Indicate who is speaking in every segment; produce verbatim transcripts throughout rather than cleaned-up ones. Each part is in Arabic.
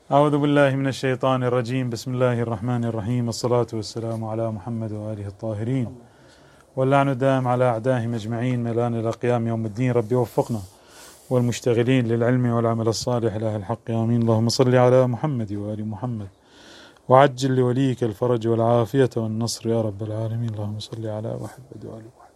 Speaker 1: أعوذ بالله من الشيطان الرجيم. بسم الله الرحمن الرحيم. الصلاة والسلام على محمد وآله الطاهرين، واللعن الدائم على أعدائهم أجمعين ملان إلى قيام يوم الدين. ربي وفقنا والمشتغلين للعلم والعمل الصالح إله الحق، آمين. اللهم صل على محمد وآل محمد، وعجل لوليك الفرج والعافية والنصر يا رب العالمين. اللهم صل على محمد وآل محمد.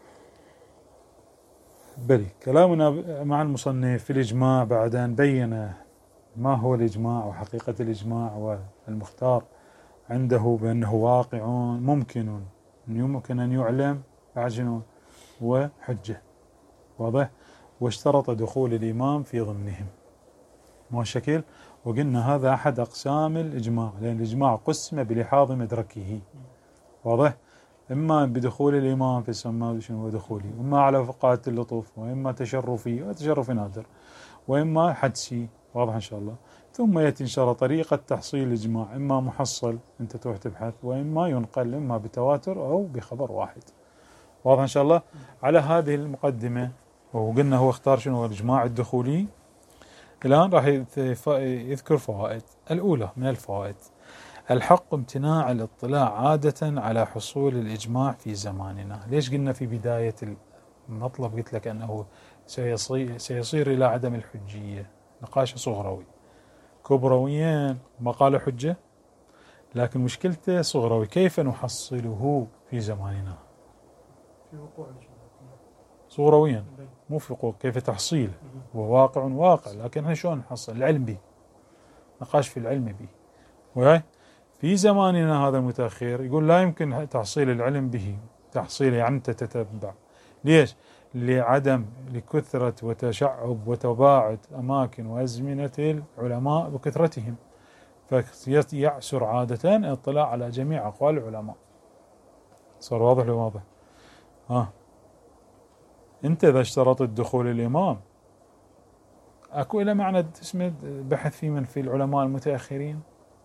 Speaker 1: بلي كلامنا مع المصنف في الإجماع بعد أن بين ما هو الإجماع وحقيقة الإجماع، والمختار عنده بأنه واقع ممكن يمكن أن يعلم بعجن وحجة، واضح؟ واشترط دخول الإمام في ضمنهم، ما الشكل؟ وقلنا هذا أحد أقسام الإجماع، لأن الإجماع قسم بلحاظ مدركه، واضح؟ إما بدخول الإمام في السماء شنو دخولي، إما على فقاعة اللطف، وإما تشرفي وتشرف نادر، وإما حدسي، واضح إن شاء الله. ثم يأتي إن شاء الله طريقة تحصيل الإجماع، إما محصل أنت تروح تبحث، وإما ينقل إما بتواتر أو بخبر واحد، واضح إن شاء الله. على هذه المقدمة، وقلنا هو اختار شنو هو الإجماع الدخولي. الآن راح يذكر فوائد. الأولى من الفوائد: الحق امتناع الاطلاع عادة على حصول الإجماع في زماننا. ليش قلنا في بداية المطلب قلت لك أنه سيصير, سيصير إلى عدم الحجية؟ نقاش صغروي، كبرويين ما قال حجة، لكن مشكلته صغروي. كيف نحصله في زماننا؟
Speaker 2: في وقوع
Speaker 1: صغرويا، مو في وقوع، كيف تحصيله؟ هو واقع واقع، لكن احنا شلون نحصل العلم به؟ نقاش في العلم به. وهي في زماننا هذا المتأخر يقول لا يمكن تحصيل العلم به، تحصيله يعني تتتبع. ليش؟ لعدم لكثرة وتشعب وتباعد أماكن وأزمنة العلماء بكثرتهم، فيعسر عادة الاطلاع على جميع أقوال العلماء. صار واضح لو واضح؟ ها أنت إذا اشترطت دخول الإمام، أكو إلى معنى اسمه بحث في من في العلماء المتأخرين،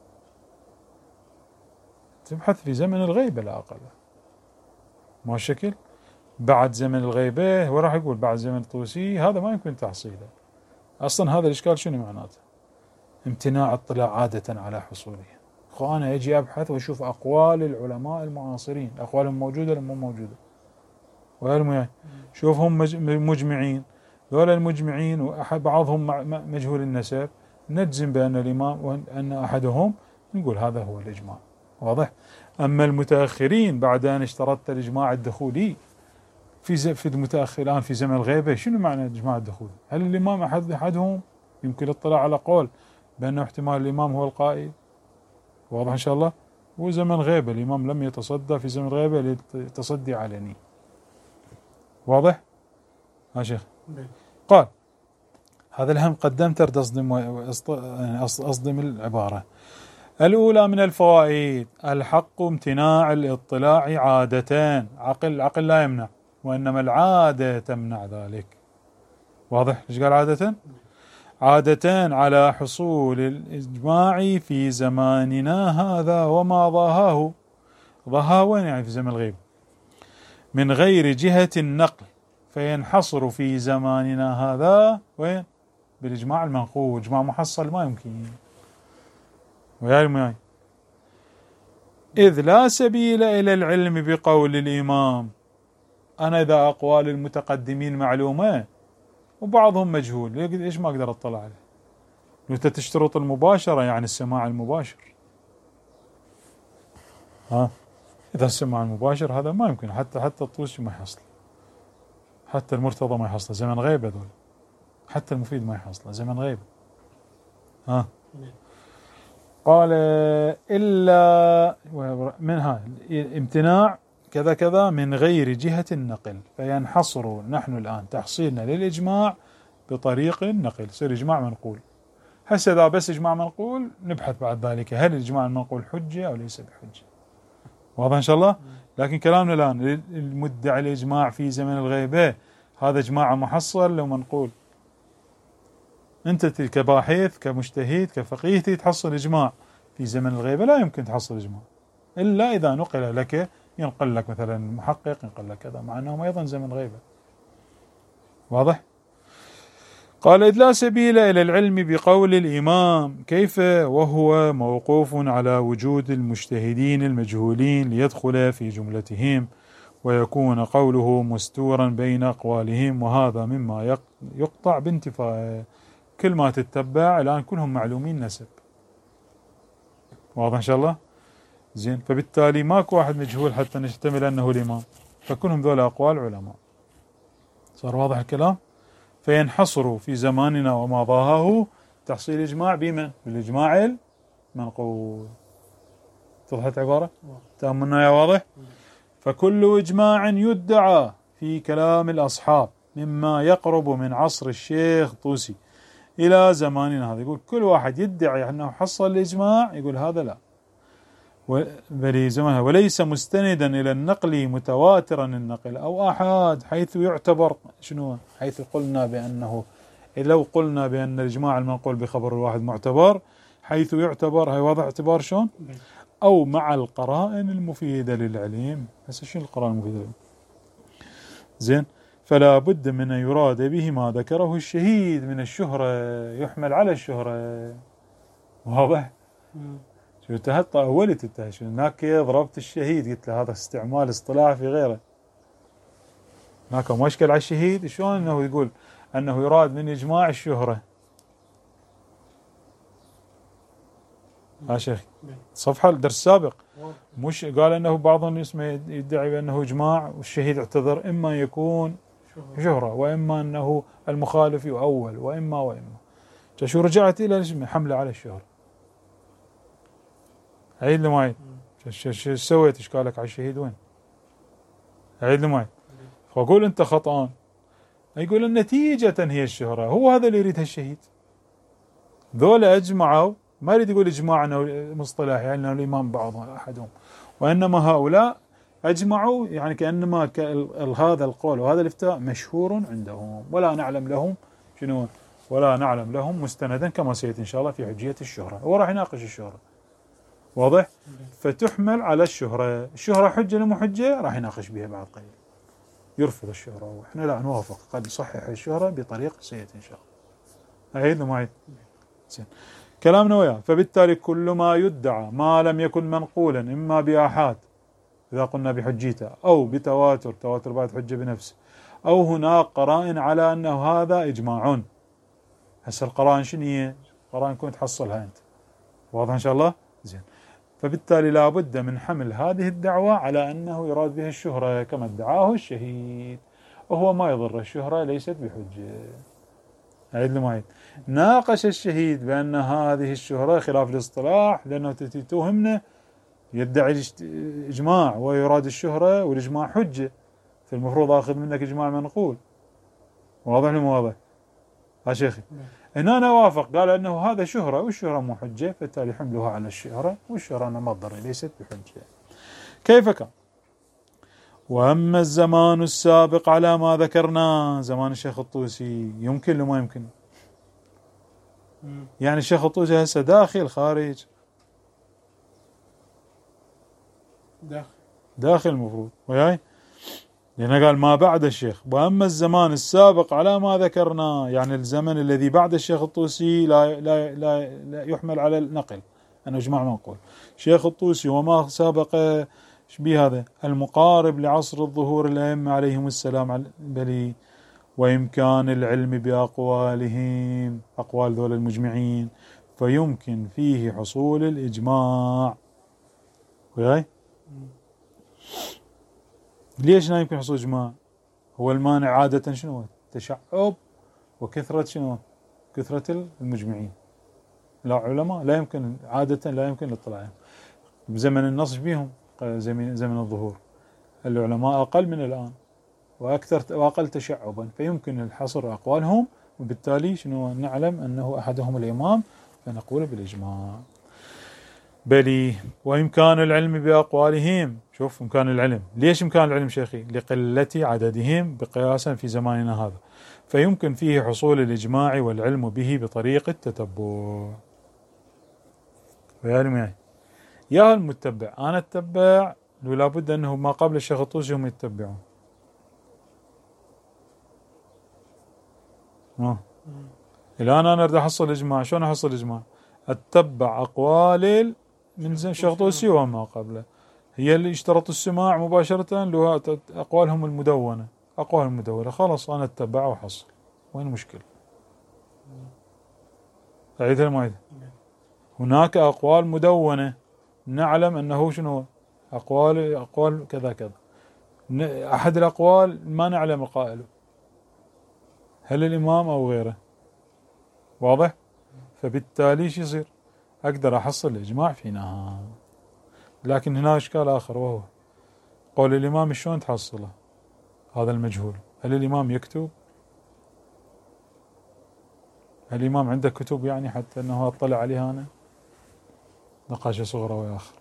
Speaker 1: تبحث في زمن الغيبة لا أقل، ما الشكل؟ بعد زمن الغيبة هو راح يقول بعد زمن الطوسي هذا ما يمكن تحصيله أصلا. هذا الإشكال شنو معناته؟ امتناع اطلاع عادة على حصوله. أخو أنا أجي أبحث وأشوف أقوال العلماء المعاصرين، أقوالهم موجودة ولا مو موجودة؟ وهالمهم شوفهم مجمعين، ذولا المجمعين وأحد بعضهم مجهول النسب، نجزم بأن الإمام وأن أحدهم، نقول هذا هو الإجماع، واضح؟ أما المتأخرين بعد أن اشترطت الإجماع الدخولي في في المتأخر الآن في زمن الغيبة، شنو معنى الإجماع الدخولي؟ هل الإمام أحد أحدهم يمكن الاطلاع على قول بأنه احتمال الإمام هو القائل؟ واضح إن شاء الله. وزمن غيبة الإمام لم يتصدى في زمن غيبة للتصدي علني، واضح؟ ها شيخ قال هذا الهم قدمت أصدم أصدم العبارة. الأولى من الفوائد: الحق امتناع الاطلاع عادة، عقل عقل لا يمنع، وإنما العادة تمنع ذلك، واضح؟ ايش قال عادة؟ عادة على حصول الإجماع في زماننا هذا وما ضاهاه، ضاهاه وين يعني في زمن الغيب، من غير جهة النقل، فينحصر في زماننا هذا وين؟ بالإجماع المنقول. إجماع محصل ما يمكن، وياي وياي، إذ لا سبيل إلى العلم بقول الإمام. أنا إذا أقوال المتقدمين معلومة وبعضهم مجهول، إيش ما أقدر أطلع عليه؟ أنت تشترط المباشرة، يعني السماع المباشر. ها إذا السماع المباشر هذا ما يمكن، حتى حتى الطوسي ما يحصل، حتى المرتضى ما يحصل، زمن غيبة ذول، حتى المفيد ما يحصل، زمن غيبة. ها قال إلا منها امتناع كذا كذا من غير جهة النقل، فينحصر نحن الآن تحصيلنا للإجماع بطريق النقل، يصير إجماع منقول. هسه إذا بس إجماع منقول نبحث بعد ذلك هل الإجماع المنقول حجة أو ليس بحجة، واضح إن شاء الله. لكن كلامنا الآن المدعي الإجماع في زمن الغيبة هذا إجماع محصل لو منقول. أنت كباحث كمجتهد كفقيه تحصل إجماع في زمن الغيبة، لا يمكن تحصل إجماع إلا إذا نقل لك، ينقل لك مثلا محقق ينقل لك كذا، مع أنهم أيضا زمن غيبة، واضح؟ قال إذ لا سبيل إلى العلم بقول الإمام كيف وهو موقوف على وجود المجتهدين المجهولين ليدخل في جملتهم ويكون قوله مستورا بين أقوالهم، وهذا مما يقطع بانتفاء. كل ما تتبع الآن كلهم معلومين نسب. واضح إن شاء الله؟ زين. فبالتالي ماكو واحد مجهول حتى نحتمل أنه الإمام، فكلهم ذول أقوال علماء. صار واضح الكلام؟ فينحصر في زماننا وما ضاهاه تحصيل إجماع بمن؟ بالإجماع المنقول. توضحت عبارة؟ تأملنا يا واضح؟ فكل إجماع يدعى في كلام الأصحاب مما يقرب من عصر الشيخ طوسي إلى زماننا هذا، يقول كل واحد يدعي أنه حصل الإجماع، يقول هذا لا، بل زمانها وليس مستندا إلى النقل متواترا النقل أو أحد، حيث يعتبر شنو؟ حيث قلنا بأنه لو قلنا بأن الإجماع المنقول بخبر الواحد معتبر، حيث يعتبر، هي واضح اعتبار شلون؟ أو مع القرائن المفيدة للعلم. هسه شنو القرائن المفيدة للعلم؟ زين. فلا بد من أن يراد به ما ذكره الشهيد من الشهرة، يحمل على الشهرة. واضح؟ شو انت أولت انت شو هناك ضربت الشهيد، قلت له هذا استعمال اصطلاح في غيره. هناك مشكل على الشهيد، شلون انه يقول انه يراد من اجماع الشهرة؟ ها شيخ صفحة الدرس السابق مش قال انه بعضهم اسمه يدعي بانه اجماع والشهيد اعتذر، اما يكون شهرة واما انه المخالف يؤول واما واما. شو رجعت الى حمله على الشهرة. عيد لي معي شو سويت؟ ايش قالك على الشهيد وين؟ عيد لي معي. فاقول انت خطأان. يقول النتيجة هي الشهرة، هو هذا اللي يريدها الشهيد. ذولا اجمعوا، ما يريد يقول اجماع انه مصطلح يعني انه الامام بعضهم احدهم، وانما هؤلاء اجمعوا يعني كانما هذا القول وهذا الافتاء مشهور عندهم، ولا نعلم لهم شنو؟ ولا نعلم لهم مستندا كما سيأتي ان شاء الله في حجية الشهرة، هو راح يناقش الشهرة. واضح؟ فتحمل على الشهرة، الشهرة حجة لمو حجة راح يناقش بها بعد قليل. يرفض الشهرة واحنا لا نوافق، قد نصحح الشهرة بطريق سيأتي ان شاء الله. أعيد ما عيد؟ زين. كلامنا وياه. فبالتالي كل ما يدعى ما لم يكن منقولا إما بآحاد إذا قلنا بحجيته أو بتواتر، تواتر بعد حجة بنفسه، أو هناك قرائن على أنه هذا إجماع. هسه القرائن شنو هي؟ قرائن كنت تحصلها أنت. واضح إن شاء الله؟ زين. فبالتالي لا بد من حمل هذه الدعوة على أنه يراد بها الشهرة كما ادعاه الشهيد، وهو ما يضر، الشهرة ليست بحجة. أعيد لي معي. ناقش الشهيد بأن هذه الشهرة خلاف الاصطلاح لأنه تتوهمنا يدعي الإجماع ويراد الشهرة والإجماع حجة، فالمفروض أخذ منك إجماع منقول. واضح لي مو واضح؟ ها شيخي. هنا أنا وافق، قال أنه هذا شهرة والشهرة مو حجة، فبالتالي حملها على الشهرة، والشهرة أنا ما تضر ليست بحجة. كيف كان؟ وأما الزمان السابق على ما ذكرنا، زمان الشيخ الطوسي، يمكن لما يمكن؟ يعني الشيخ الطوسي هسه داخل خارج؟
Speaker 2: داخل
Speaker 1: داخل المفروض وياي، لأنه قال ما بعد الشيخ. وأما الزمان السابق على ما ذكرنا، يعني الزمن الذي بعد الشيخ الطوسي لا لا لا, لا يحمل على النقل أنه إجماع منقول. شيخ الطوسي وما سابق شبيه هذا المقارب لعصر الظهور الأئمة عليهم السلام، بل وإمكان العلم بأقوالهم، أقوال ذول المجمعين، فيمكن فيه حصول الإجماع. وياي؟ ليش لا يمكن حصول إجماع؟ هو المانع عادة شنو؟ تشعب وكثرة شنو؟ كثرة المجمعين. لا علماء لا يمكن عادة لا يمكن الاطلاع بزمن النص بهم، زمن زمن الظهور العلماء أقل من الآن وأكثر وأقل تشعبا، فيمكن الحصر أقوالهم، وبالتالي شنو نعلم أنه أحدهم الإمام فنقول بالإجماع. بل وإمكان العلم بأقوالهم. شوف إمكان العلم، ليش إمكان العلم شيخي؟ لقلة عددهم بقياسا في زماننا هذا، فيمكن فيه حصول الإجماع والعلم به بطريق التتبع. ويا معي يا المتبع، أنا أتبع ولا بد أنه ما قبل الشيخ الطوسي هم يتبعون. آه. الآن أنا أريد أحصل إجماع، شلون أحصل إجماع؟ أتبع أقوال من شخطوسي وما قبله، هي اللي اشترطوا السماع مباشرة اللي هو أقوالهم المدونة، أقوال المدونة خلاص أنا أتبعها وأحصل، وين المشكلة؟ أعيدها ما أعيدها؟ هناك أقوال مدونة نعلم أنه شنو أقوال أقوال كذا كذا، أحد الأقوال ما نعلم القائل، هل الإمام أو غيره؟ واضح؟ فبالتالي شو يصير؟ أقدر أحصل الإجماع فينا. لكن هنا إشكال آخر، وهو قول الإمام شلون تحصله؟ هذا المجهول، هل الإمام يكتب؟ هل الإمام عنده كتب يعني حتى أنه أطلع عليها أنا؟ نقاشة صغرى وآخر.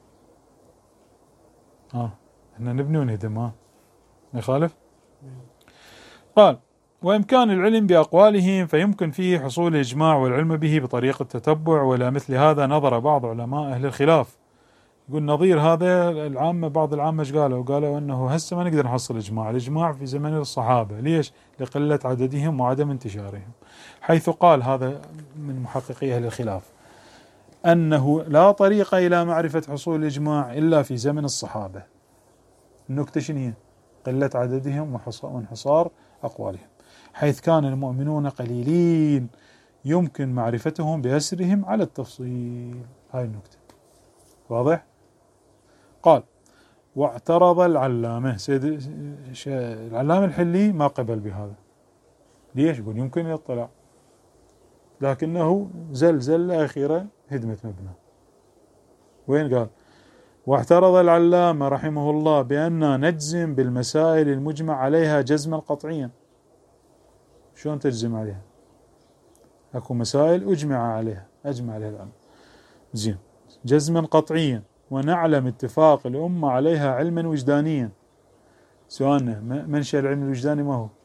Speaker 1: ها احنا نبني ونهدم، ها ما يخالف. قال: وإمكان العلم بأقوالهم فيمكن فيه حصول الإجماع والعلم به بطريقة التتبع، وإلى مثل هذا نظر بعض علماء أهل الخلاف. يقول نظير هذا العامة، بعض العامة ايش قالوا؟ قالوا أنه هسه ما نقدر نحصل إجماع، الإجماع في زمن الصحابة، ليش؟ لقلة عددهم وعدم انتشارهم، حيث قال هذا من محققي أهل الخلاف أنه لا طريق إلى معرفة حصول الإجماع إلا في زمن الصحابة. النكتة شنو هي؟ قلة عددهم وانحصار أقوالهم، حيث كان المؤمنون قليلين يمكن معرفتهم بأسرهم على التفصيل. هاي النكتة واضح؟ قال: واعترض العلامة سيد العلامة الحلي ما قبل بهذا. ليش؟ يقول يمكن يطلع، لكنه زل زلة أخيرة هدمت مبنى. وين قال؟ واعترض العلامة رحمه الله بأن نجزم بالمسائل المجمع عليها جزما قطعيا. شلون تجزم عليها؟ اكو مسائل اجمع عليها، اجمع عليها العلم زين جزما قطعيا، ونعلم اتفاق الأمة عليها علما وجدانيا. سؤالنا منشأ العلم الوجداني ما هو؟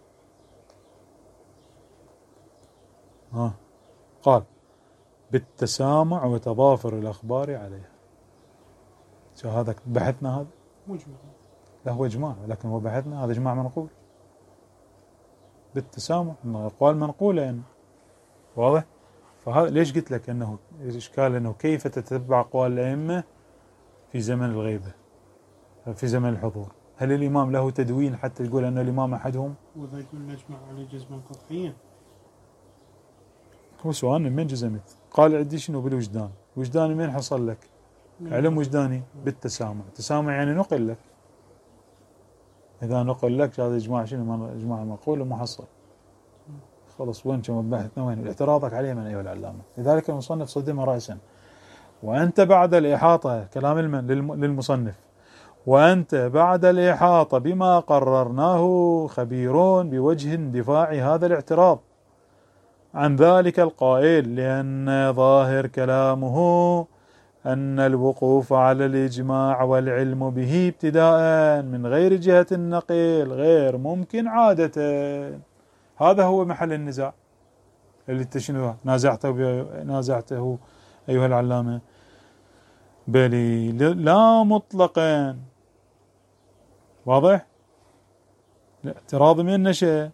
Speaker 1: ها قال: بالتسامع وتضافر الأخبار عليها. شو هذا بحثنا؟ هذا
Speaker 2: مجمع،
Speaker 1: لا هو إجماع، لكن هو بحثنا هذا إجماع منقول بالتسامع، أقوال منقولة يعني. واضح؟ فهذا ليش قلت لك أنه إشكال، أنه كيف تتبع أقوال الأئمة في زمن الغيبة، في زمن الحضور؟ هل الإمام له تدوين حتى يقول أن الإمام أحدهم؟
Speaker 2: وإذا يقول نجمع عليه جزما قطعيا،
Speaker 1: هو سؤالنا من جزمت؟ قال عندي شنو بالوجدان، وجداني من حصل لك؟ علم وجداني بالتسامع، تسامع يعني نقل لك، إذا نقل لك هذا إجماع شنو؟ إجماع مقول ومحصل. خلص وين كم بحثنا؟ وين اعتراضك عليه من أيها العلامة؟ لذلك المصنف صدم رأسا. وأنت بعد الإحاطة، كلام المن للمصنف، وأنت بعد الإحاطة بما قررناه خبيرون بوجه اندفاع هذا الاعتراض عن ذلك القائل، لأن ظاهر كلامه أن الوقوف على الإجماع والعلم به ابتداء من غير جهة النقل غير ممكن عادة. هذا هو محل النزاع اللي تشنو نازعته نازعته أيها العلامة. بل لا مطلقا. واضح؟ الاعتراض من نشأ،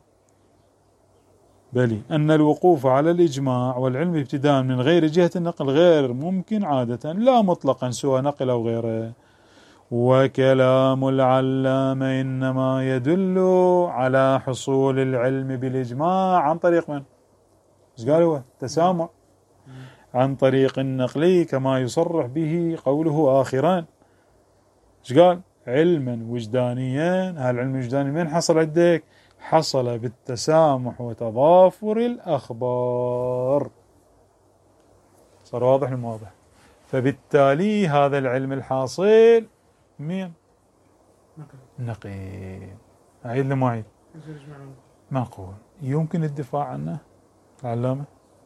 Speaker 1: بل أن الوقوف على الإجماع والعلم ابتداء من غير جهة النقل غير ممكن عادة، لا مطلقا سوى نقل أو غيره. وكلام العلامة إنما يدل على حصول العلم بالإجماع عن طريق من؟ ايش قال هو؟ تسامع عن طريق النقل، كما يصرح به قوله آخرا. ايش قال؟ علما وجدانيا. هالعلم الوجداني من حصل عندك؟ حصل بالتسامح وتضافر الأخبار. صار واضح المواضح. فبالتالي هذا العلم الحاصل مين؟ نقي. أعيد لما أعيد معقول يمكن الدفاع عنه العلامة؟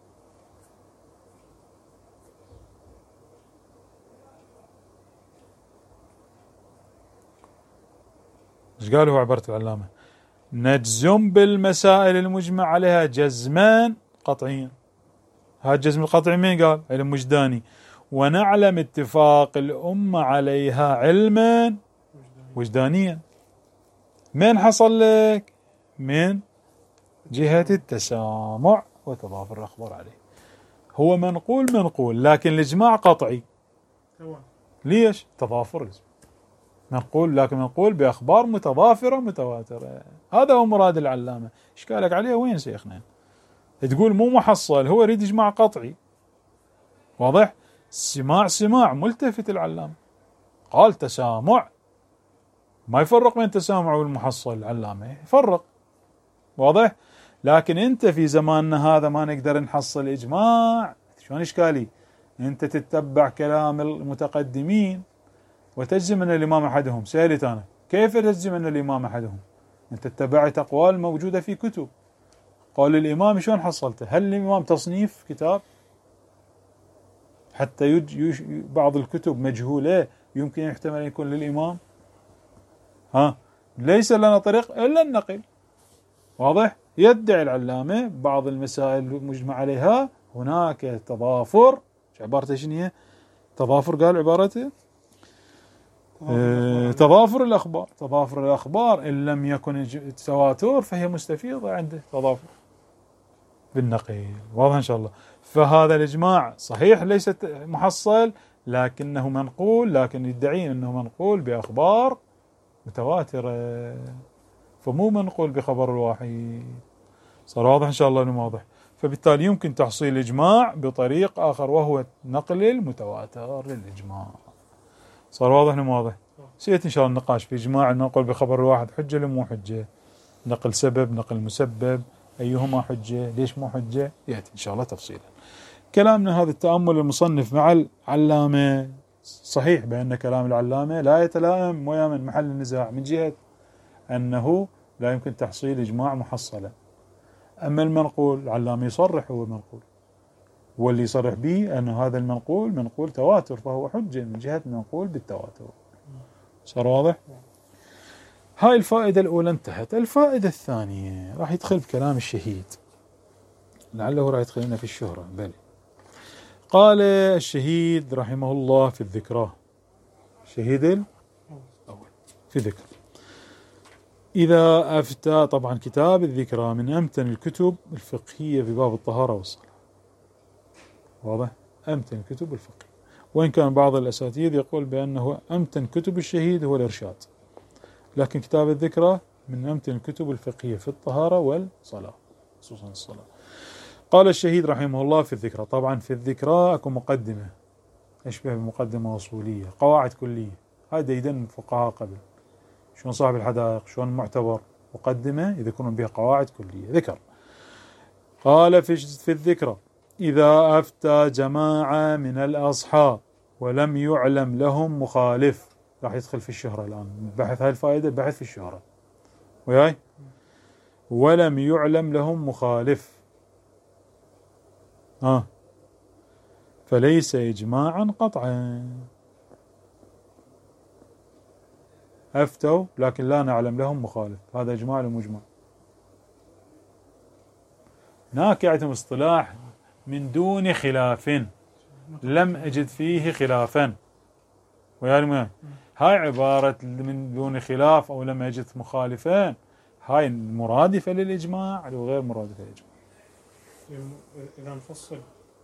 Speaker 1: ايش قال هو عبارة العلامة؟ نجزم بالمسائل المجمع عليها جزمان قطعيا. هذا الجزم القطعي مين قال؟ علم وجداني. ونعلم اتفاق الأمة عليها علما وجدانيا. من حصل لك؟ من جهة التسامع. وتضافر الأخبار عليه. هو منقول منقول لكن الإجماع قطعي. ليش؟ تضافر الإجماع. منقول لكن منقول بأخبار متضافرة متواترة. هذا هو مراد العلامة. إشكالك عليه وين شيخنا؟ تقول مو محصل، هو يريد إجماع قطعي. واضح؟ سماع سماع ملتفت العلامة، قال تسامع، ما يفرق بين تسامع والمحصل. العلامة يفرق. واضح؟ لكن انت في زماننا هذا ما نقدر نحصل اجماع. شلون اشكالي؟ انت تتبع كلام المتقدمين وتجزم ان الامام احدهم. سألت انا كيف تجزم ان الامام احدهم؟ انت اتبعت اقوال موجودة في كتب. قال الامام شلون حصلته؟ هل الامام تصنيف كتاب؟ حتى يج يج بعض الكتب مجهولة يمكن يحتمل أن يكون للإمام. ها ليس لنا طريق إلا النقل. واضح؟ يدعي العلامة بعض المسائل المجمع عليها هناك تضافر. عبارته شنو هي؟ تضافر. قال عبارته اه تضافر الأخبار. تضافر الأخبار إن لم يكن تواتر فهي مستفيضة عنده تضافر بالنقل. واضح إن شاء الله. فهذا الإجماع صحيح ليس محصل لكنه منقول، لكن يدعي أنه منقول بأخبار متواترة، فمو منقول بخبر الواحد. صار واضح إن شاء الله أنه واضح. فبالتالي يمكن تحصيل الإجماع بطريق آخر وهو نقل المتواتر للإجماع. صار واضح أنه واضح. سيأتي إن شاء الله النقاش في إجماع النقل بخبر الواحد حجة ولا مو حجة، نقل سبب نقل مسبب، أيهما حجة ليش مو حجة، يأتي إن شاء الله تفصيلا. كلامنا هذا التأمل المصنف مع العلامة صحيح بأن كلام العلامة لا يتلائم ويا من محل النزاع من جهة أنه لا يمكن تحصيل إجماع محصلا. أما المنقول العلامة يصرح هو منقول، واللي يصرح به أن هذا المنقول منقول تواتر فهو حجة من جهة المنقول بالتواتر. صار واضح؟ هاي الفائدة الأولى انتهت. الفائدة الثانية راح يدخل بكلام الشهيد، لعله راح يدخلنا في الشهرة. بل قال الشهيد رحمه الله في الذكرى، الشهيد الأول في ذكر، إذا أفتى، طبعا كتاب الذكرى من أمتن الكتب الفقهية في باب الطهارة والصلاة. واضح؟ أمتن الكتب الفقهية، وإن كان بعض الأساتذة يقول بأنه أمتن كتب الشهيد هو الإرشاد، لكن كتاب الذكرى من أمتن الكتب الفقهية في الطهارة والصلاة، خصوصا الصلاة. قال الشهيد رحمه الله في الذكرى، طبعا في الذكرى أكو مقدمة أشبه بمقدمة أصولية، قواعد كلية. هذا يدن الفقهاء قبل شلون صاحب الحدائق شلون معتبر مقدمة يذكرون بها قواعد كلية. ذكر قال في في الذكرى إذا أفتى جماعة من الأصحاب ولم يعلم لهم مخالف. راح يدخل في الشهرة الآن بحث هاي الفائدة، بحث في الشهرة وياي. ولم يعلم لهم مخالف آه فليس إجماعا قطعا. أفتوا لكن لا نعلم لهم مخالف، هذا إجماع ومجمع. هناك عندهم اصطلاح من دون خلاف، لم أجد فيه خلافا ويا. هاي عبارة من دون خلاف أو لم أجد مخالفين، هاي مرادفة للإجماع أو غير مرادفة للإجماع.
Speaker 2: إذا نفصل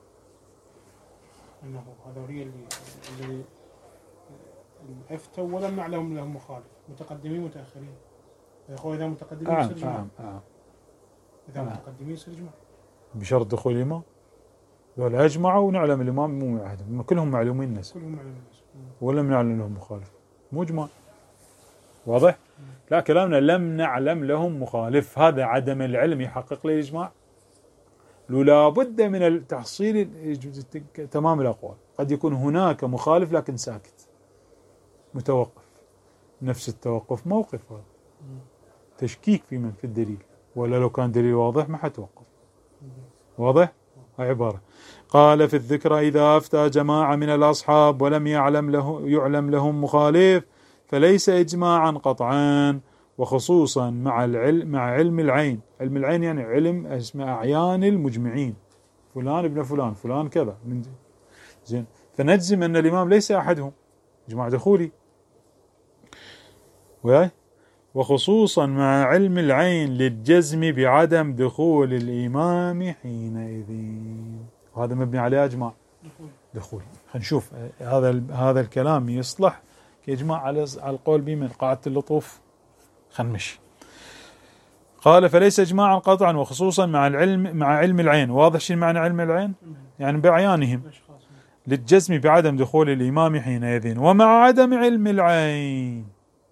Speaker 2: أنه هذولي اللي اللي أفتوا ولم نعلم لهم مخالف، متقدمين متأخرين. يا أخوي إذا متقدمين
Speaker 1: آه
Speaker 2: يصير إجماع.
Speaker 1: آه آه.
Speaker 2: إذا
Speaker 1: آه.
Speaker 2: متقدمين يصير إجماع
Speaker 1: بشرط دخول الإمام. ولا أجمعوا ونعلم الإمام مو معهدهم، كلهم معلومين الناس،
Speaker 2: كلهم معلومين الناس
Speaker 1: ولم نعلم لهم مخالف، مو إجماع. واضح؟ لا كلامنا لم نعلم لهم مخالف، هذا عدم العلم يحقق لي الإجماع. لا بد من التحصيل تمام الأقوال. قد يكون هناك مخالف لكن ساكت متوقف، نفس التوقف موقف، هذا تشكيك في من في الدليل، ولا لو كان دليل واضح ما حتوقف. واضح؟ هاي عبارة. قال في الذكرى إذا أفتى جماعة من الأصحاب ولم يعلم له يعلم لهم مخالف فليس إجماعا قطعا، وخصوصا مع العلم مع علم العين. علم العين يعني علم اسم أعيان المجمعين، فلان ابن فلان فلان كذا من زين، فنجزم أن الإمام ليس أحدهم، إجماع دخولي وياي. وخصوصا مع علم العين للجزم بعدم دخول الإمام حينئذ. وهذا مبني عليه إجماع دخول. خلينا نشوف هذا هذا الكلام يصلح كإجماع على على القول به من قاعدة اللطوف. خلينا نمشي. قال فليس إجماعا قطعا وخصوصا مع العلم مع علم العين. واضح شيء معنى علم العين؟ يعني بعيانهم للجزم بعدم دخول الإمام حينئذ. ومع عدم علم العين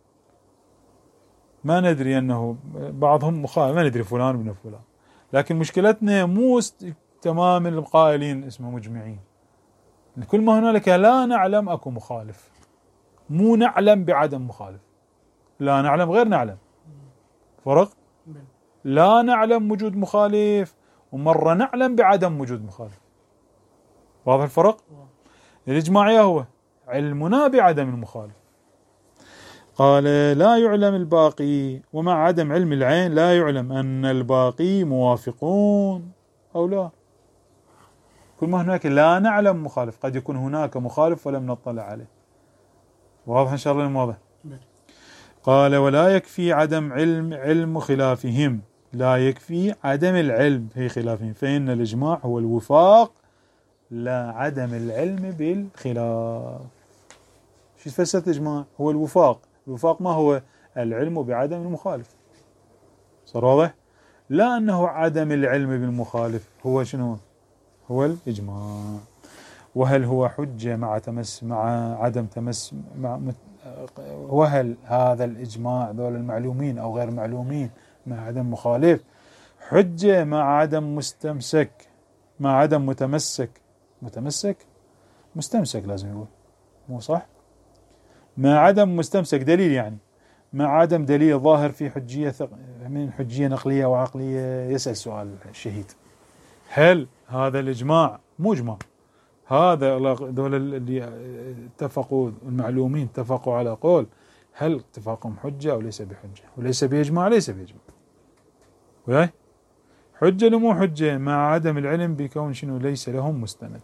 Speaker 1: ما ندري أنه بعضهم مخالف، ما ندري فلان من فلان، لكن مشكلتنا مو تمام القائلين اسمه مجمعين. كل ما هنالك لا نعلم أكو مخالف، مو نعلم بعدم مخالف. لا نعلم غير نعلم، فرق. لا نعلم وجود مخالف ومرة نعلم بعدم وجود مخالف. واضح الفرق؟ الإجماعية هو علمنا بعدم المخالف. قال لا يعلم الباقي. ومع عدم علم العين لا يعلم أن الباقي موافقون أو لا. كل ما هناك لا نعلم مخالف، قد يكون هناك مخالف ولم نطلع عليه. واضح إن شاء الله؟ واضح. قال ولا يكفي عدم علم علم خلافهم. لا يكفي عدم العلم في خلافهم، فإن الإجماع هو الوفاق لا عدم العلم بالخلاف. شو فسرت الإجماع؟ هو الوفاق. الوفاق ما هو؟ العلم بعدم المخالف. صار واضح؟ لا أنه عدم العلم بالمخالف. هو شنو؟ هو الإجماع. وهل هو حجة مع تمس مع عدم تمس مع مت... وهل هذا الإجماع ذول المعلومين أو غير معلومين مع عدم مخالف حجة مع عدم مستمسك مع عدم متمسك متمسك مستمسك لازم يقول، مو صح؟ مع عدم مستمسك دليل، يعني مع عدم دليل ظاهر في حجية ثق... من حجية نقلية وعقلية. يسأل سؤال الشهيد: هل هذا الإجماع مو إجماع، هذا دول اللي اتفقوا المعلومين اتفقوا على قول، هل اتفاقهم حجة أو ليس بحجة؟ وليس بإجماع، ليس بإجماع. وياي حجة لمو حجة مع عدم العلم بكون شنو ليس لهم مستند.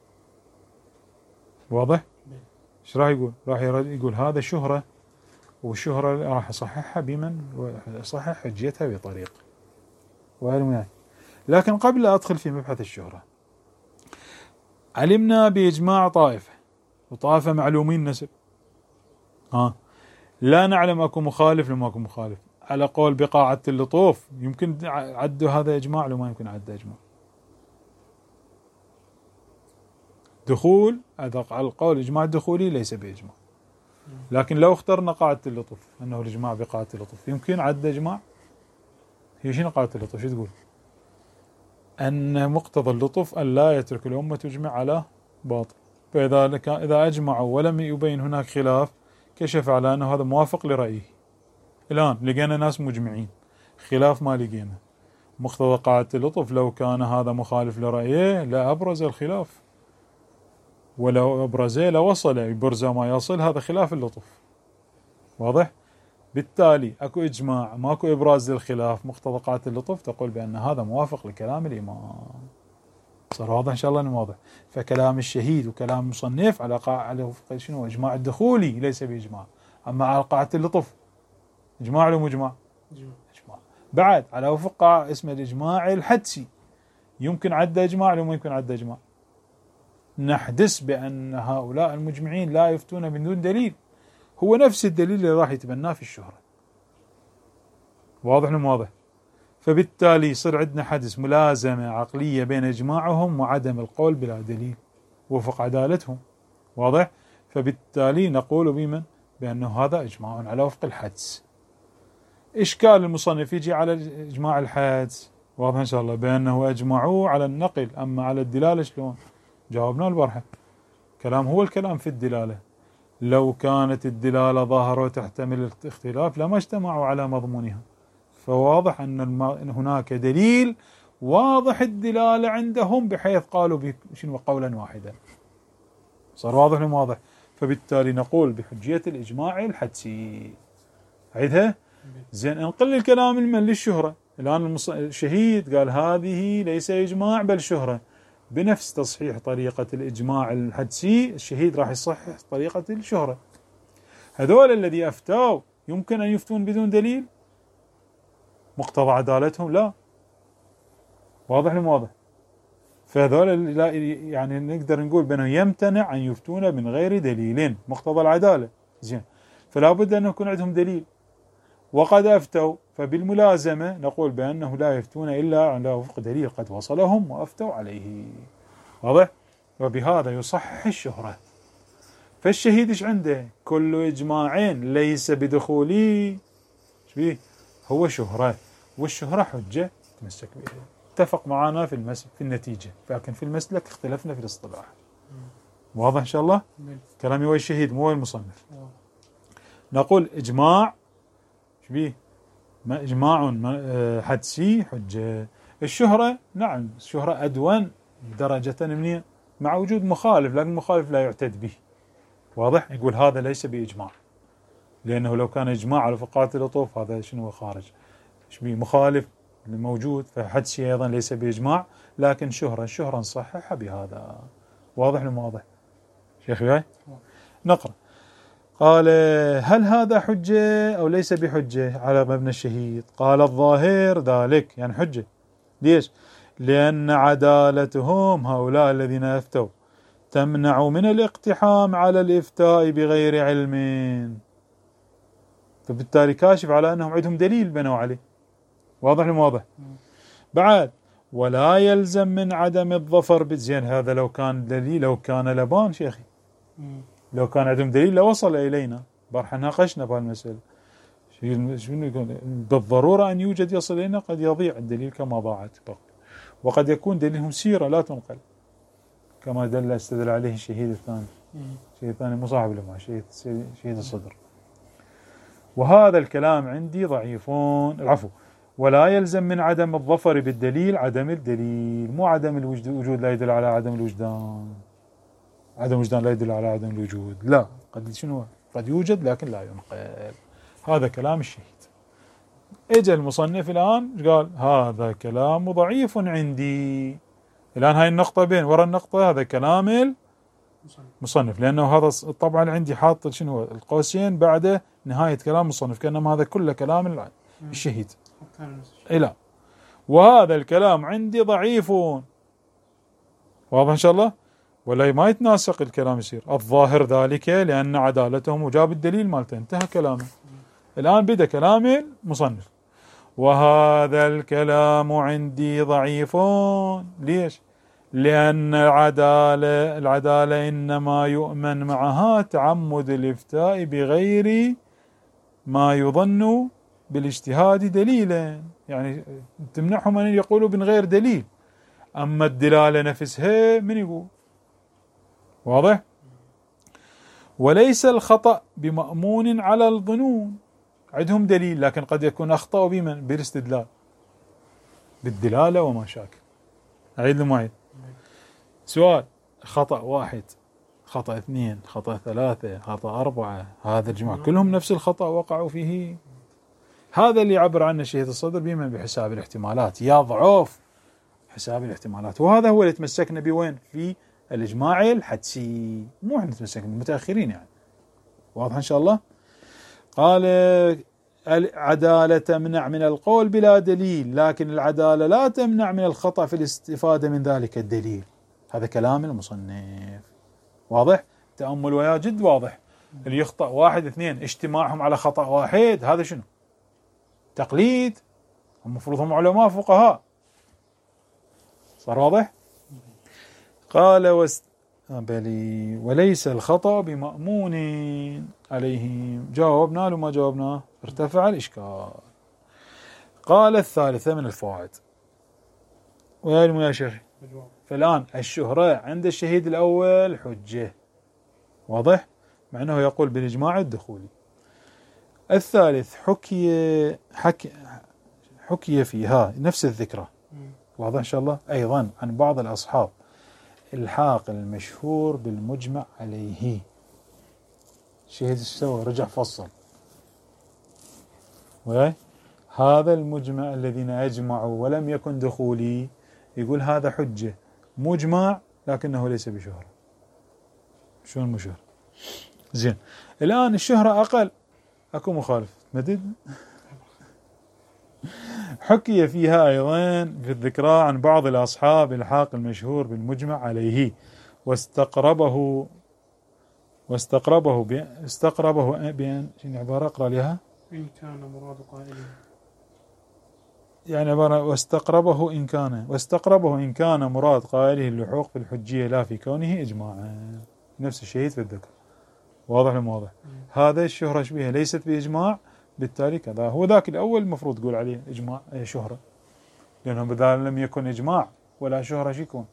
Speaker 1: واضح؟ ايش راح يقول؟ راح يقول هذا شهرة، والشهرة راح يصححها بمن؟ يصحح حجيتها بطريق. وهذا. لكن قبل لا أدخل في مبحث الشهرة، علمنا بإجماع طائفة وطائفة معلومين نسب. ها لا نعلم أكو مخالف لما أكو مخالف. على قول بقاعة اللطوف يمكن عد هذا إجماع لو ما يمكن عد إجماع. دخول أدق على القول إجماع الدخولي ليس بإجماع. لكن لو اخترنا قاعدة اللطف أنه الإجماع بقاعدة اللطف يمكن عد إجماع. هي شنو قاعدة اللطف؟ شو تقول؟ أن مقتضى اللطف أن لا يترك الأمة تجمع على باطل، فإذا إذا أجمعوا ولم يبين هناك خلاف كشف على أنه هذا موافق لرأيه. الآن لقينا ناس مجمعين، خلاف ما لقينا. مقتضى قاعدة اللطف لو كان هذا مخالف لرأيه لا أبرز الخلاف، ولو أبرزه لوصل يبرز ما يصل، هذا خلاف اللطف. واضح؟ بالتالي أكو إجماع ماكو إبراز للخلاف، مقتضى قاعدة اللطف تقول بأن هذا موافق لكلام الإمام. صار واضح إن شاء الله؟ واضح. فكلام الشهيد وكلام المصنف على قاعدة شنو؟ إجماع الدخولي ليس بإجماع. أما على قاعدة اللطف إجماع ولا مو إجماع؟ إجماع. بعد على وفق اسمه الإجماع الحدسي يمكن عد إجماع ولا مو يمكن عد إجماع؟ نحدث بأن هؤلاء المجمعين لا يفتون من دون دليل، هو نفس الدليل اللي راح يتبناه في الشهرة. واضح ولا واضح؟ فبالتالي يصير عندنا حدث ملازمة عقلية بين إجماعهم وعدم القول بلا دليل وفق عدالتهم. واضح؟ فبالتالي نقول بمن؟ بأنه هذا إجماع على وفق الحدس. إشكال المصنف يجي على إجماع الحدس. واضح إن شاء الله؟ بأنه أجمعوا على النقل، أما على الدلالة شلون؟ جاوبنا البارحة. كلام هو الكلام في الدلالة. لو كانت الدلالة ظاهرة وتحتمل الاختلاف لما اجتمعوا على مضمونها. فواضح أن هناك دليل واضح الدلالة عندهم بحيث قالوا شنو قولا واحدا. صار واضح ولا واضح؟ فبالتالي نقول بحجية الإجماع الحدسي. عيدها زين. انقل الكلام المن للشهرة. الآن الشهيد قال هذه ليس إجماع بل شهرة. بنفس تصحيح طريقة الإجماع الحدسي الشهيد راح يصحح طريقة الشهرة. هذول الذي أفتوا يمكن أن يفتون بدون دليل؟ مقتضى عدالتهم لا. واضح لم واضح؟ فهذول لا يعني نقدر نقول بأنه يمتنع أن يفتون من غير دليل مقتضى العدالة. زين، فلا بد أن يكون عندهم دليل، وقد أفتوا، فبالملازمة نقول بأنه لا يفتون إلا على وفق دليل قد وصلهم وأفتوا عليه. واضح؟ وبهذا يصحح الشهرة. فالشهيد ايش عنده؟ كل إجماعين ليس بدخولي شبيه هو شهرة، والشهرة حجة تمسك بها. اتفق معنا في المس في النتيجة، لكن في المسلك اختلفنا في الاصطلاح. واضح إن شاء الله؟ كلامي هو الشهيد مو المصنف. نقول إجماع شبيه ما إجماع حدسي حجة. الشهرة نعم، الشهرة أدون درجة منية مع وجود مخالف، لكن المخالف لا يعتد به. واضح؟ يقول هذا ليس بإجماع، لأنه لو كان إجماع على فقاعة العطوف هذا شنو خارج شبيه مخالف الموجود، فحدسي أيضا ليس بإجماع، لكن شهرة الشهرة نصححها بهذا. واضح لم واضح؟ شيخ وياي؟ نقرأ. قال هل هذا حجة أو ليس بحجة على مبنى الشهيد؟ قال الظاهر ذلك، يعني حجة. ليش؟ لأن عدالتهم هؤلاء الذين أفتوا تمنع من الاقتحام على الإفتاء بغير علم، فبالتالي كاشف على أنهم عندهم دليل بنوا عليه. واضح لم واضح؟ بعد ولا يلزم من عدم الظفر بالزين. هذا لو كان دليل، لو كان لبان شيخي، لو كان عندهم دليل لوصل إلينا. بارحا ناقشنا بهالمسألة، شنو يكون بالضرورة أن يوجد يصل إلينا، قد يضيع الدليل كما ضاعت، وقد يكون دليلهم سيرة لا تنقل كما دل استدل عليه الشهيد الثاني. الشهيد الثاني مصاحب لما شهيد شهيد الصدر. وهذا الكلام عندي ضعيفون. العفو، ولا يلزم من عدم الظفر بالدليل عدم الدليل، مو عدم الوجود لا يدل على عدم الوجدان. عدم الوجدان لا يدل على عدم الوجود، لا، قد شنو قد يوجد لكن لا ينقل. هذا كلام الشهيد. اجى المصنف الآن قال هذا كلام ضعيف عندي. الآن هاي النقطة بين ورا النقطة هذا كلام المصنف، لأنه هذا طبعا عندي حاط شنو القوسين بعده نهاية كلام المصنف، كأنما هذا كله كلام الشهيد. اي لا، وهذا الكلام عندي ضعيف. واضح إن شاء الله؟ ولا ما يتناسق الكلام يصير الظاهر ذلك لأن عدالتهم، وجاب الدليل مالته، انتهى كلامه. الآن بدأ كلام المصنف، وهذا الكلام عندي ضعيف. ليش؟ لأن العدالة العدالة إنما يؤمن معها تعمد الإفتاء بغير ما يظن بالاجتهاد دليلا، يعني تمنعهم أن يقولوا من غير دليل. أما الدلالة نفسها من يقول؟ واضح؟ وليس الخطأ بمأمون على الظنون، عندهم دليل لكن قد يكون أخطأوا بمن بالاستدلال بالدلالة وما شاكل. أعيد المعيد. سؤال: خطأ واحد، خطأ اثنين، خطأ ثلاثة، خطأ أربعة، هذا الجماعة كلهم نفس الخطأ وقعوا فيه. هذا اللي يعبر عنه شهيد الصدر بمن بحساب الاحتمالات، يضعف حساب الاحتمالات. وهذا هو اللي تمسكنا بوين في الإجماع الحدسي، مو احنا تمسكنا المتأخرين يعني. واضح إن شاء الله؟ قال العدالة تمنع من القول بلا دليل، لكن العدالة لا تمنع من الخطأ في الاستفادة من ذلك الدليل. هذا كلام المصنف. واضح؟ تأمل ويا جد واضح. اللي يخطأ واحد اثنين اجتماعهم على خطأ واحد هذا شنو؟ تقليد. المفروض هم علماء فقهاء. صار واضح؟ قال وست... بلي وليس الخطأ بمأمون عليهم. جاوبنا لو ما جاوبنا ارتفع الإشكال. قال الثالثة من الفوائد ويا يا شيخ. فالآن الشهرة عند الشهيد الأول حجة، واضح؟ مع أنه يقول بالإجماع الدخولي. الثالث حكي حكي حكي فيها نفس الذكرى، واضح إن شاء الله، أيضا عن بعض الأصحاب الحاق المشهور بالمجمع عليه. الشهيد سوى رجع فصل وياي هذا المجمع الذين أجمعوا ولم يكن دخولي، يقول هذا حجة مجمع لكنه ليس بشهرة. شو المشهر؟ زين، الآن الشهرة أقل أكو مخالف مدد. حكي فيها أيضا في الذكرى عن بعض الأصحاب الحاق المشهور بالمجمع عليه، واستقربه واستقربه بي استقربه بأن شنو عبارة أقرأ لها
Speaker 2: إن كان مراد قائله،
Speaker 1: يعني عبارة واستقربه إن كان واستقربه إن كان مراد قائله اللحوق في الحجية لا في كونه إجماعا، نفس الشهيد في الذكر. واضح لم واضح؟ هذا الشهرة شبيهة ليست بإجماع، بالتالي كذا. هو ذاك الأول المفروض تقول عليه إجماع شهرة، لأنه بدال لم يكن إجماع ولا شهرة شو يكون؟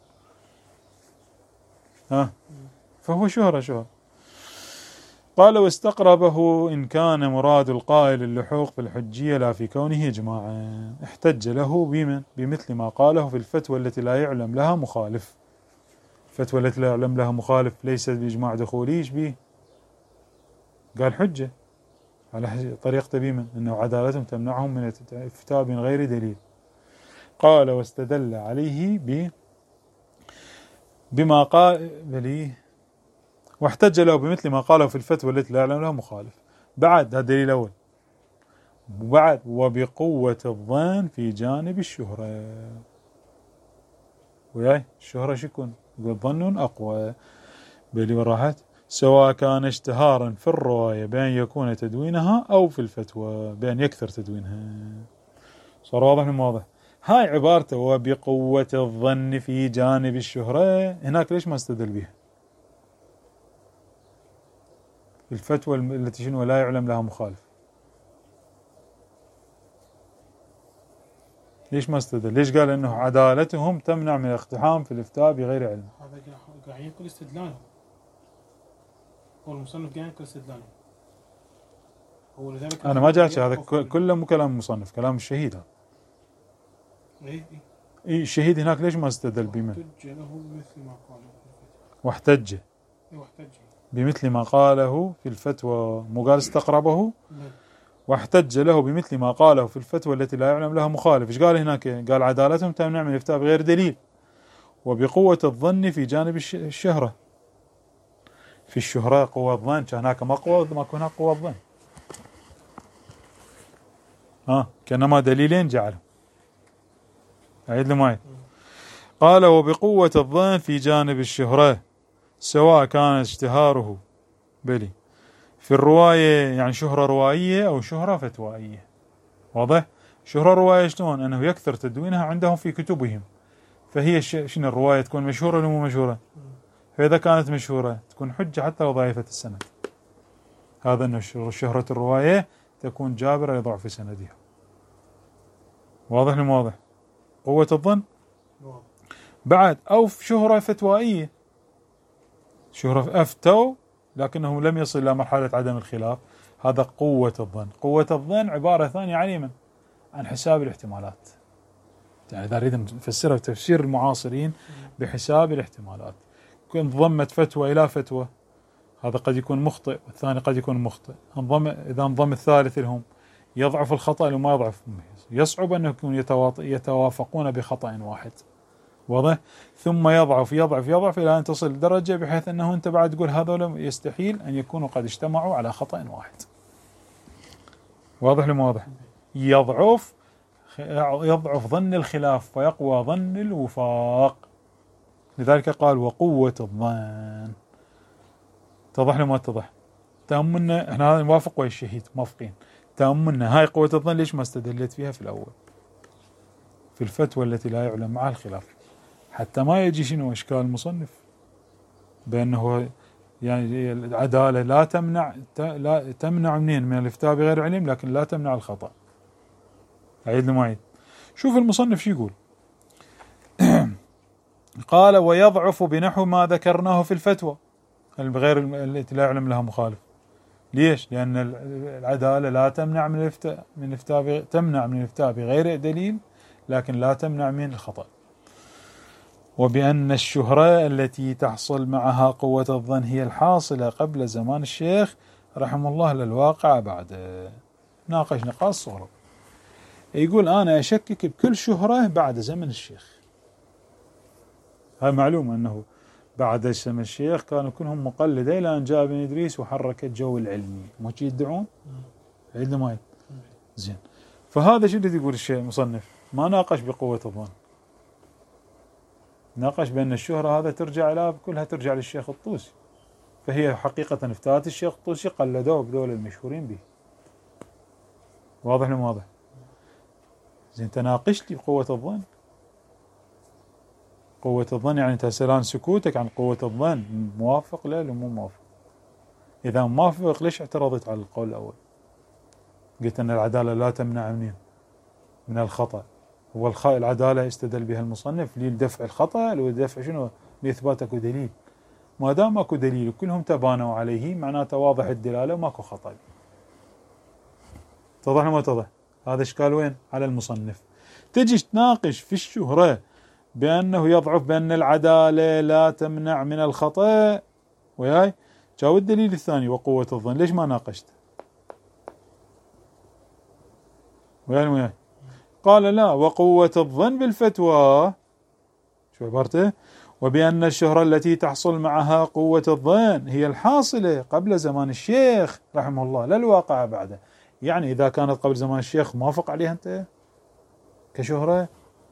Speaker 1: ها، فهو شهرة شهرة. قال واستقربه إن كان مراد القائل اللحوق في الحجية لا في كونه إجماعا، احتج له بمن بمثل ما قاله في الفتوى التي لا يعلم لها مخالف. الفتوى التي لا يعلم لها مخالف ليست بإجماع دخولي، ايش بيه؟ قال حجة على طريقة بمن أنه عدالتهم تمنعهم من الإفتاء من غير دليل. قال واستدل عليه ب بما قال بلي واحتج له بمثل ما قاله في الفتوى التي لا يعلم لها مخالف. بعد هذا الدليل الأول، وبعد وبقوة الظن في جانب الشهرة. وياي الشهرة شكون؟ يقول ظن أقوى بلي وراحت، سواء كان اشتهارا في الرواية بأن يكون تدوينها أو في الفتوى بأن يكثر تدوينها. صار واضح من واضح؟ هاي عبارته وبقوة الظن في جانب الشهرة، هناك ليش ما استدل بها؟ الفتوى التي شنو لا يعلم لها مخالف، ليش ما استدل؟ ليش قال انه عدالتهم تمنع من الاقتحام في الافتاء بغير علم؟
Speaker 2: هذا قاعد ينقل استدلاله، هو المصنف قاعد ينقل استدلاله. هو لذلك
Speaker 1: انا ما جاء هذا كله مو كلام المصنف، كلام الشهيد هذا.
Speaker 2: اي اي
Speaker 1: اي الشهيد هناك ليش ما استدل بمن؟
Speaker 2: واحتج له بمثل ما قاله
Speaker 1: واحتج
Speaker 2: واحتج
Speaker 1: بمثل ما قاله في الفتوى، مو قال استقربه؟ واحتج له بمثل ما قاله في الفتوى التي لا يعلم لها مخالف. ايش قال هناك؟ قال عدالتهم تمنع من الافتاء بغير دليل، وبقوة الظن في جانب الشهرة. في الشهرة قوة الظن، كان هناك ما قوة ما كان هناك قوة الظن. ها كانما دليلين جعله. أعيد له معي. قال وبقوة الظن في جانب الشهرة، سواء كان اشتهاره بلي في الرواية يعني شهرة روائية أو شهرة فتوائية. واضح؟ شهرة روائية شلون؟ أنه يكثر تدوينها عندهم في كتبهم، فهي شنو الرواية تكون مشهورة ولا مو مشهورة؟ فإذا كانت مشهورة تكون حجة حتى لو ضعيفة السند. هذا أنه شهرة الرواية تكون جابرة لضعف سندها. واضح لم واضح؟ قوة الظن. بعد أو شهرة فتوائية، شهرة أفتوا لكنهم لم يصل إلى مرحلة عدم الخلاف، هذا قوة الظن. قوة الظن عبارة ثانية عن من؟ عن حساب الاحتمالات. يعني إذا نريد نفسرها تفسير المعاصرين بحساب الاحتمالات، كنت ضمت فتوى إلى فتوى، هذا قد يكون مخطئ والثاني قد يكون مخطئ. انضم إذا انضم الثالث لهم يضعف الخطأ وما يضعف، يصعب أن يكون يتوافقون بخطأ واحد. واضح؟ ثم يضعف يضعف يضعف إلى أن تصل درجة بحيث أنه أنت بعد تقول هذول يستحيل أن يكونوا قد اجتمعوا على خطأ واحد. واضح لم واضح؟ يضعف يضعف ظن الخلاف ويقوى ظن الوفاق، لذلك قال وقوة الظن. اتضح لما اتضح؟ تأملنا احنا نوافق ويا الشهيد موافقين. تأملنا هاي قوة الظن ليش ما استدلت فيها في الأول في الفتوى التي لا يعلم معها الخلاف، حتى ما يجي شنو إشكال المصنف بأنه يعني العدالة لا تمنع لا تمنع منين من الافتاء بغير علم لكن لا تمنع الخطأ. أعيد المعيد. شوف المصنف شو يقول. قال ويضعف بنحو ما ذكرناه في الفتوى بغير التي لا يعلم لها مخالف. ليش؟ لأن العدالة لا تمنع من الافتاء من الافتاء تمنع من الافتاء بغير دليل لكن لا تمنع من الخطأ. وبأن الشهرة التي تحصل معها قوة الظن هي الحاصلة قبل زمان الشيخ رحمه الله للواقع بعد. ناقش نقاش صغرى. يقول أنا أشكك بكل شهرة بعد زمن الشيخ. هاي معلومة أنه بعد زمن الشيخ كانوا كلهم مقلدين إلى أن جاء ابن إدريس وحرك الجو العلمي، مو يدعون؟ عيد ما زين. فهذا شو اللي يقول الشيء المصنف؟ ما ناقش بقوة الظن، ناقش بأن الشهرة هذا ترجع إلى كلها ترجع للشيخ الطوسي، فهي حقيقة افتات الشيخ الطوسي قلدوه بدول المشهورين به. واضح ولا واضح؟ زين تناقشت لي بقوة الظن. قوة الظن يعني تسألان سكوتك عن قوة الظن موافق لا ولا مو موافق؟ إذا موافق ليش اعترضت على القول الأول؟ قلت أن العدالة لا تمنع منين؟ من الخطأ. هو الخ... العدالة استدل بها المصنف لدفع الخطأ لدفع شنو؟ لإثبات أكو دليل. ما دام أكو دليل كلهم تبانوا عليه معناته واضح الدلالة وماكو خطأ. اتضح ما اتضح؟ هذا إشكال وين؟ على المصنف. تجي تناقش في الشهرة بأنه يضعف بأن العدالة لا تمنع من الخطأ وياي؟ جاو الدليل الثاني وقوة الظن، ليش ما ناقشت؟ وياي وياي؟ قال لا، وقوة الظن بالفتوى شو عبارته؟ وبأن الشهرة التي تحصل معها قوة الظن هي الحاصلة قبل زمان الشيخ رحمه الله لا الواقع بعده. يعني إذا كانت قبل زمان الشيخ موافق عليها أنت كشهرة؟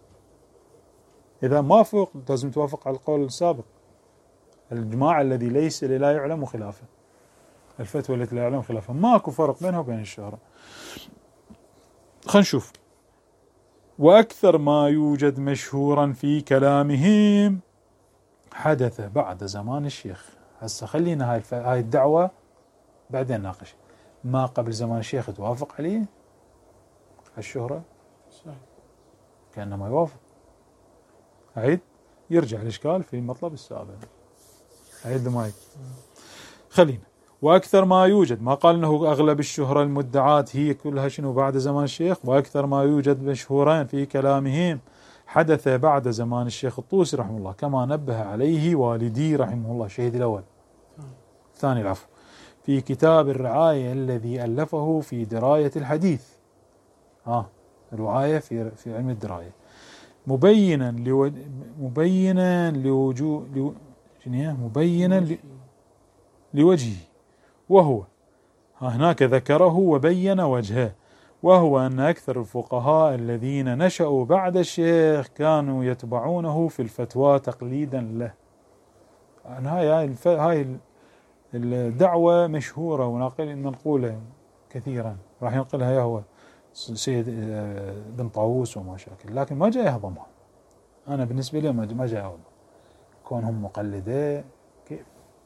Speaker 1: إذا موافق لازم توافق على القول السابق، الجماعة الذي ليس لا يعلم خلافه، الفتوى التي لا يعلم خلافه، ماكو فرق بينها وبين الشهرة. خلينا نشوف. وأكثر ما يوجد مشهورا في كلامهم حدث بعد زمان الشيخ. هسه خلينا هاي, هاي الدعوة بعدين ناقش. ما قبل زمان الشيخ توافق عليه الشهرة؟ كأنه ما يوافق. عيد يرجع الإشكال في المطلب السابق. عيد ما خلينا. وأكثر ما يوجد، ما قال أنه أغلب الشهرة المدعات هي كلها شنو بعد زمان الشيخ. وأكثر ما يوجد مشهورين في كلامهم حدث بعد زمان الشيخ الطوسي رحمه الله، كما نبه عليه والدي رحمه الله شهيد الأول الثاني العفو في كتاب الرعاية الذي ألفه في دراية الحديث. آه الرعاية في في علم الدراية، مبينا لو مبينا لوجوه لو مبينا ل... لوجهه، وهو هناك ذكره وبين وجهه، وهو أن أكثر الفقهاء الذين نشأوا بعد الشيخ كانوا يتبعونه في الفتوى تقليدا له. هاي هاي الف... هاي الدعوة مشهورة ونقل منقولة كثيرا، راح ينقلها يا هو سيد بن طاووس وما شاكل، لكن ما جاء يهضمها. أنا بالنسبة لي ما جاء يهضم كونهم مقلدة. كيف؟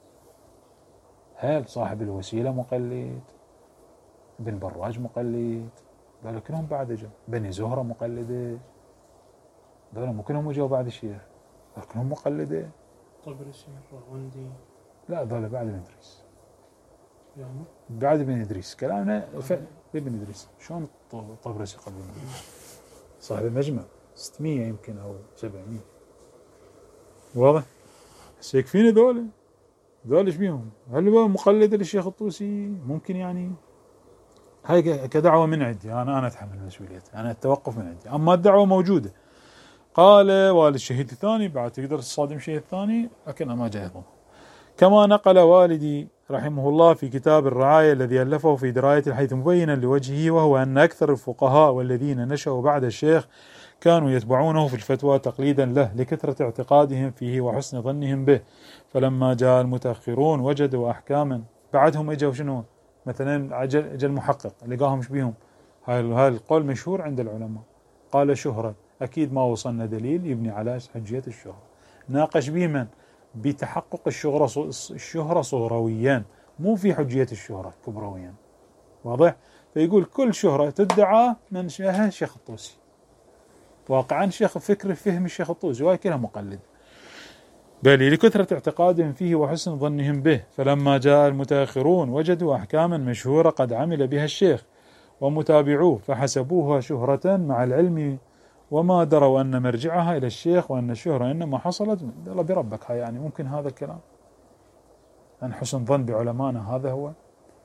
Speaker 1: هل صاحب الوسيلة مقلد، بن براج مقلد، قالوا كلهم بعد جاء، بني زهرة مقلدة، قالوا مو كلهم جاءوا بعد الشيخ، قالوا كلهم مقلدة.
Speaker 2: طبرسي والغندي
Speaker 1: لا ذولا بعد ابن إدريس،
Speaker 2: يعني
Speaker 1: بعد ابن إدريس كلامنا ابن إدريس. شلون طبرسي قبل ابن إدريس؟ صاحب المجمع ستمية يمكن أو سبعمية. واضح؟ بس يكفينا ذولا، ذولا ايش بيهم؟ هل هو مقلد للشيخ الطوسي؟ ممكن يعني هاي كدعوة من عندي أنا أنا أتحمل مسؤوليتها، أنا التوقف من عندي، أما الدعوة موجودة. قال والد الشهيد الثاني بعد تقدر تصادم الشهيد الثاني، لكن ما جاء يضم. كما نقل والدي رحمه الله في كتاب الرعاية الذي ألفه في دراية الحديث مبينا لوجهه، وهو أن أكثر الفقهاء والذين نشأوا بعد الشيخ كانوا يتبعونه في الفتوى تقليدا له لكثرة اعتقادهم فيه وحسن ظنهم به، فلما جاء المتأخرون وجدوا أحكاما بعدهم اجوا شنو مثلا عجل اجى المحقق لقاهم ايش بيهم. هاي هاي القول مشهور عند العلماء، قال شهرة، اكيد ما وصلنا دليل يبني على حجية الشهرة. ناقش به من؟ بتحقق الشهرة الشهرة صغرويا، مو في حجية الشهرة كبرويا. واضح؟ فيقول كل شهرة تدعى من شاهها الشيخ الطوسي، واقعا شيخ فكر فهم الشيخ الطوسي وهي كلها مقلد، بل لكثرة اعتقادهم فيه وحسن ظنهم به، فلما جاء المتأخرون وجدوا أحكاما مشهورة قد عمل بها الشيخ ومتابعوه فحسبوها شهرة مع العلم وما دروا أن مرجعها إلى الشيخ، وأن الشهرة إنما حصلت الله بربك. هاي يعني ممكن هذا الكلام أن حسن ظن بعلمائنا هذا هو؟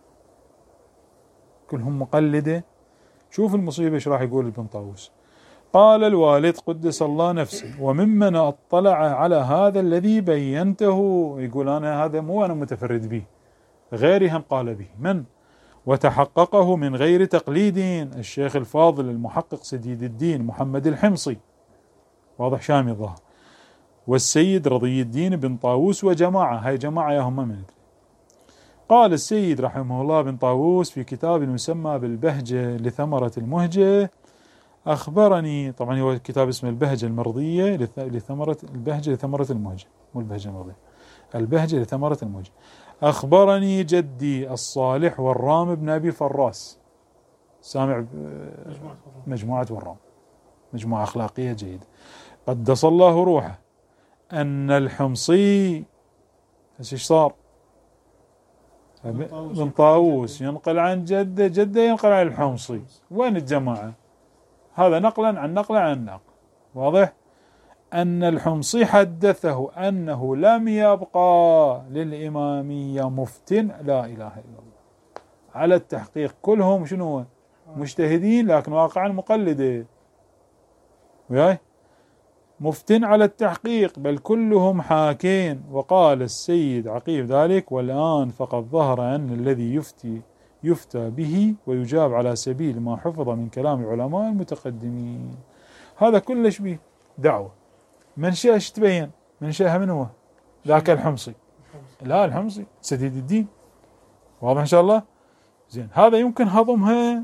Speaker 1: كلهم مقلدة. شوف المصيبة ايش راح يقول ابن طاووس. قال الوالد قدس الله نفسه وممن اطلع على هذا الذي بينته، يقول أنا هذا مو أنا متفرد به، غيري هم قال به. من؟ وتحققه من غير تقليد. الشيخ الفاضل المحقق سديد الدين محمد الحمصي، واضح شامي الظاهر، والسيد رضي الدين بن طاووس وجماعة، هاي جماعة يا هم من. قال السيد رحمه الله بن طاووس في كتاب يسمى بالبهجة لثمرة المهجة: أخبرني، طبعا هو كتاب اسمه البهجة المرضية لثمرة البهجة لثمرة المهجة، مو البهجة المرضية، البهجة لثمرة المهجة. أخبرني جدي الصالح والرام بن أبي فراس، سامع مجموعة والرام، مجموعة أخلاقية جيدة، قدس الله روحه، أن الحمصي ايش صار؟ بن طاووس ينقل عن جده، جده ينقل عن الحمصي. وين الجماعة؟ هذا نقلا عن نقل عن نقل، واضح؟ أن الحمصي حدثه أنه لم يبقى للإمامية مفت لا إله إلا الله، على التحقيق كلهم شنو؟ مجتهدين لكن واقعا مقلدة، وياي مفت على التحقيق، بل كلهم حاكين. وقال السيد عقيب ذلك: والآن فقد ظهر أن الذي يفتي يفتى به ويجاب على سبيل ما حفظ من كلام العلماء المتقدمين. هذا كلش به دعوة. منشأ ايش تبين؟ منشأها من هو؟ ذاك الحمصي. لا الحمصي سديد الدين، واضح إن شاء الله؟ زين، هذا يمكن هضمها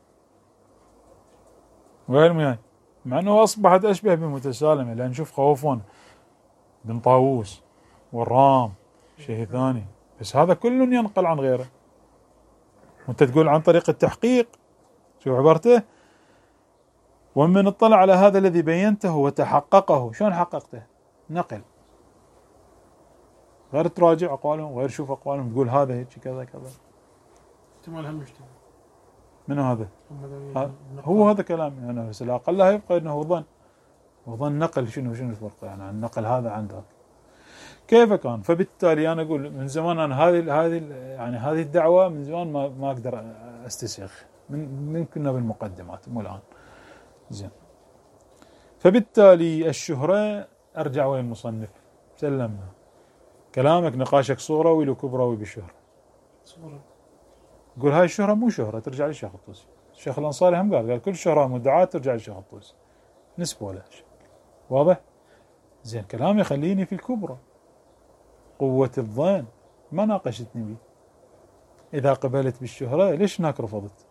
Speaker 1: غير مياه، مع أنه أصبحت أشبه بمتسالمة، لأن نشوف خوفون بن طاووس والرام شيء ثاني، بس هذا كله ينقل عن غيره، وانت تقول عن طريق التحقيق. شوف عبارته: ومن اطلع على هذا الذي بينته وتحققه. شلون حققته؟ نقل، غير تراجع أقوالهم، غير شوف أقوالهم تقول هذا هيك كذا كذا.
Speaker 2: احتمال هم يشتغل.
Speaker 1: منو هذا؟ هو هذا كلامي أنا، بس الأقل لا يبقى أنه ظن، وظن نقل شنو شنو الفرق يعني عن النقل هذا عن ذاك. كيف كان؟ فبالتالي أنا أقول من زمان أنا هذه هذه يعني هذه الدعوة من زمان ما ما أقدر أستسيغ، من من كنا بالمقدمات مو الآن. زين، فبالتالي الشهرة أرجع وين المصنف سلمنا كلامك، نقاشك صغروي لو كبروي بالشهرة.
Speaker 2: صغرى.
Speaker 1: قول هاي الشهرة مو شهرة، ترجع للشيخ الطوسي. الشيخ الأنصاري هم قال قال كل شهرة مدعاة ترجع للشيخ الطوسي، نسبة له. واضح؟ زين، كلامي خليني في الكبرى. قوة الظن ما ناقشتني بي. إذا قبلت بالشهرة ليش هناك رفضت؟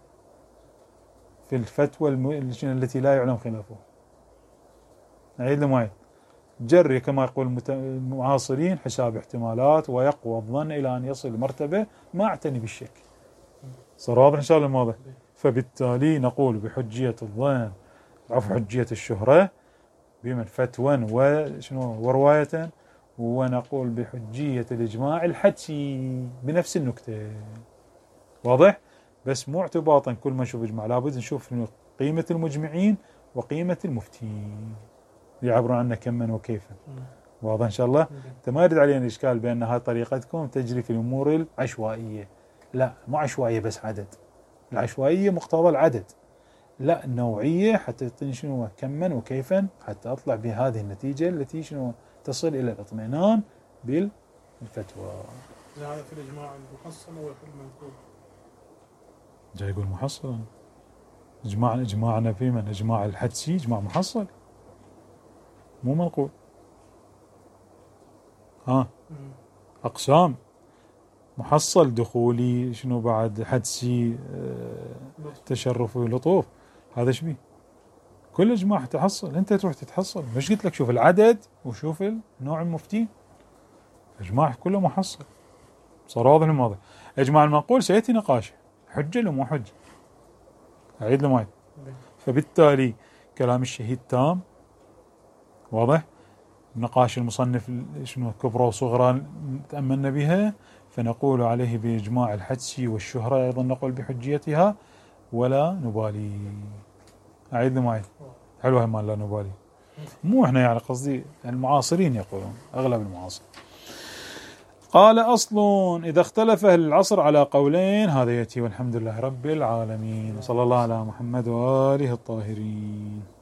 Speaker 1: في الفتوى الم... التي لا يعلم خلافها. نعيد لمعيد، جري كما يقول المعاصرين حساب احتمالات، ويقوى الظن إلى أن يصل مرتبة ما أعتني بالشك. صار واضح إن شاء الله الموضوع؟ فبالتالي نقول بحجية الظن عفوا حجية الشهرة بمن فتوى وشنو ورواية، ونقول بحجية الإجماع الحدسي بنفس النكتة. واضح؟ بس مو اعتباطا كل ما نشوف إجماع، لابد نشوف قيمة المجمعين وقيمة المفتين يعبرون عنه كما وكيفا. واضح إن شاء الله؟ أنت ما يرد علينا الإشكال بأن هذه طريقتكم تجري في الأمور العشوائية. لا، مو عشوائية بس عدد، العشوائية مقتضى العدد، لا النوعية حتى تعطيني شنو كما وكيفا حتى أطلع بهذه النتيجة التي شنو تصل إلى الاطمئنان بالفتوى.
Speaker 2: هذا في الإجماع المحصل أو في المنقول؟
Speaker 1: جاي يقول محصلا. إجماع إجماعنا في من؟ إجماع الحدسي، إجماع محصل مو منقول. ها أقسام: محصل دخولي، شنو بعد حدسي، اه تشرفي، لطوف، هذا شبيه كل إجماع تحصل. أنت تروح تتحصل، مش قلت لك شوف العدد وشوف النوع المفتين. إجماع كله محصل. صار واضح الموضوع. إجماع المنقول سيأتي نقاشه، حجة لو مو حجة، أعيد له معي. فبالتالي كلام الشهيد تام، واضح. نقاش المصنف شنو كبرى وصغرى تأملنا بها، فنقول عليه بإجماع الحدسي والشهرة، أيضا نقول بحجيتها ولا نبالي. أعيد له معي. حلوة ما لا نبالي، مو احنا يعني قصدي المعاصرين يقولون، أغلب المعاصر. قال: أصل إذا اختلف أهل العصر على قولين هذا يأتي، والحمد لله رب العالمين، وصلى الله على محمد وآله الطاهرين.